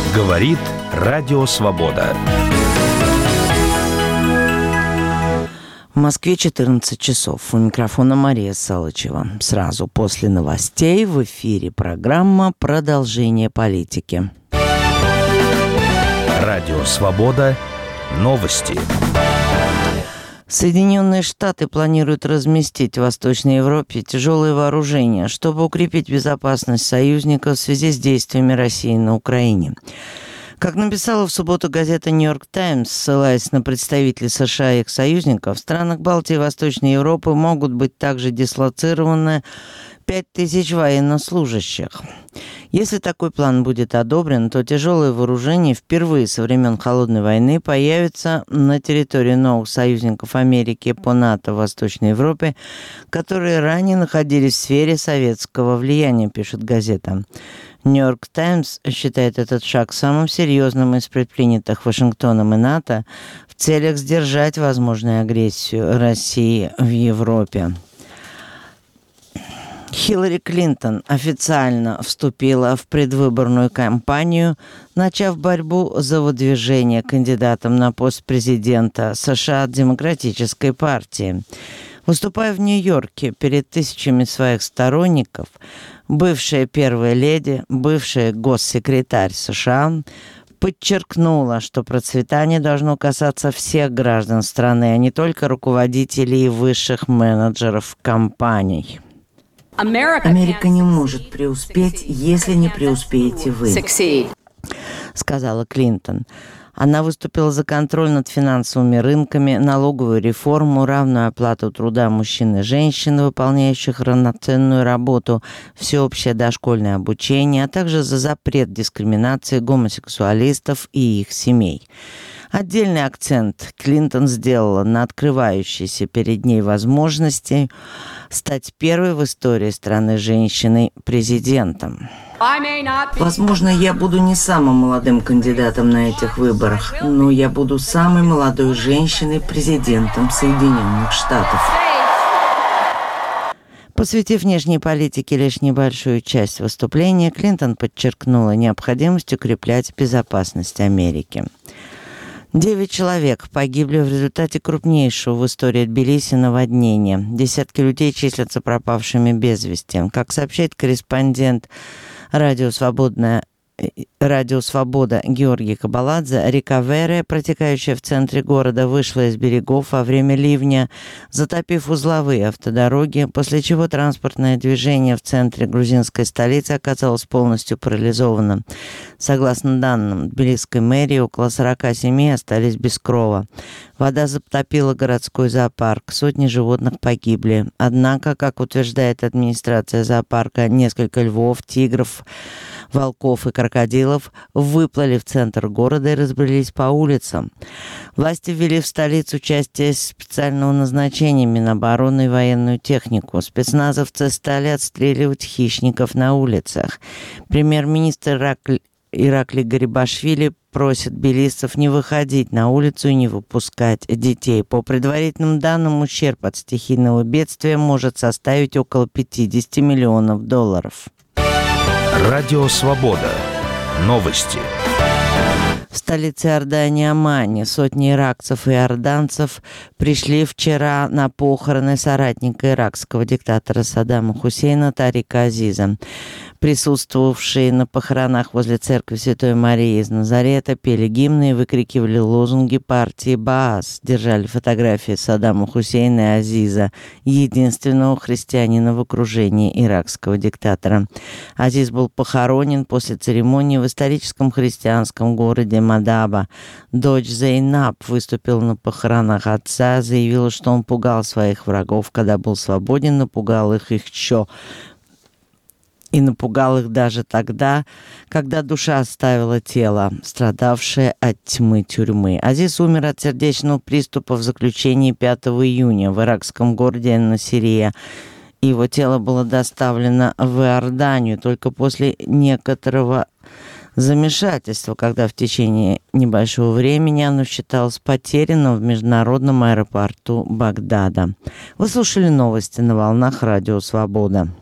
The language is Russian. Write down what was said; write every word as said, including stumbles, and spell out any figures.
Говорит Радио Свобода. В Москве четырнадцать часов. У микрофона Мария Салычева. Сразу после новостей в эфире программа «Продолжение политики». Радио Свобода. Новости. Соединенные Штаты планируют разместить в Восточной Европе тяжелые вооружения, чтобы укрепить безопасность союзников в связи с действиями России на Украине. Как написала в субботу газета «Нью-Йорк Таймс», ссылаясь на представителей США и их союзников, в странах Балтии и Восточной Европы могут быть также дислоцированы пять тысяч военнослужащих. Если такой план будет одобрен, то тяжелые вооружения впервые со времен Холодной войны появятся на территории новых союзников Америки по НАТО в Восточной Европе, которые ранее находились в сфере советского влияния, пишет газета. «Нью-Йорк Таймс» считает этот шаг самым серьезным из предпринятых Вашингтоном и НАТО в целях сдержать возможную агрессию России в Европе. Хиллари Клинтон официально вступила в предвыборную кампанию, начав борьбу за выдвижение кандидатом на пост президента США от Демократической партии. Выступая в Нью-Йорке перед тысячами своих сторонников, бывшая первая леди, бывшая госсекретарь США, подчеркнула, что процветание должно касаться всех граждан страны, а не только руководителей и высших менеджеров компаний. Америка не может преуспеть, если не преуспеете вы, сказала Клинтон. Она выступила за контроль над финансовыми рынками, налоговую реформу, равную оплату труда мужчин и женщин, выполняющих равноценную работу, всеобщее дошкольное обучение, а также за запрет дискриминации гомосексуалистов и их семей. Отдельный акцент Клинтон сделала на открывающейся перед ней возможности стать первой в истории страны женщиной-президентом. Возможно, я буду не самым молодым кандидатом на этих выборах, но я буду самой молодой женщиной-президентом Соединенных Штатов. Посвятив внешней политике лишь небольшую часть выступления, Клинтон подчеркнула необходимость укреплять безопасность Америки. Девять человек погибли в результате крупнейшего в истории Тбилиси наводнения. Десятки людей числятся пропавшими без вести. Как сообщает корреспондент «Радио Свободная», Радио Свобода Георгий Кабаладзе, река Вере, протекающая в центре города, вышла из берегов во время ливня, затопив узловые автодороги, после чего транспортное движение в центре грузинской столицы оказалось полностью парализованным. Согласно данным тбилисской мэрии, около сорока семей остались без крова. Вода затопила городской зоопарк, сотни животных погибли. Однако, как утверждает администрация зоопарка, несколько львов, тигров, волков и крокодилов выплыли в центр города и разбрелись по улицам. Власти ввели в столицу части специального назначения Минобороны и военную технику. Спецназовцы стали отстреливать хищников на улицах. Премьер-министр Иракли, Иракли Гарибашвили просит тбилисцев не выходить на улицу и не выпускать детей. По предварительным данным, ущерб от стихийного бедствия может составить около пятьдесят миллионов долларов. Радио Свобода. Новости. В столице Иордании Аммане сотни иракцев и иорданцев пришли вчера на похороны соратника иракского диктатора Саддама Хусейна Тарика Азиза. Присутствовавшие на похоронах возле церкви Святой Марии из Назарета пели гимны и выкрикивали лозунги партии Баас, держали фотографии Саддама Хусейна и Азиза, единственного христианина в окружении иракского диктатора. Азиз был похоронен после церемонии в историческом христианском городе Мадаба. Дочь Зейнаб выступила на похоронах отца, заявила, что он пугал своих врагов, когда был свободен, напугал их еще и напугал их даже тогда, когда душа оставила тело, страдавшее от тьмы тюрьмы. Азиз умер от сердечного приступа в заключении пятого июня в иракском городе Эн-Насирия. Его тело было доставлено в Иорданию только после некоторого замешательства, когда в течение небольшого времени оно считалось потерянным в международном аэропорту Багдада. Вы слушали новости на волнах Радио Свобода.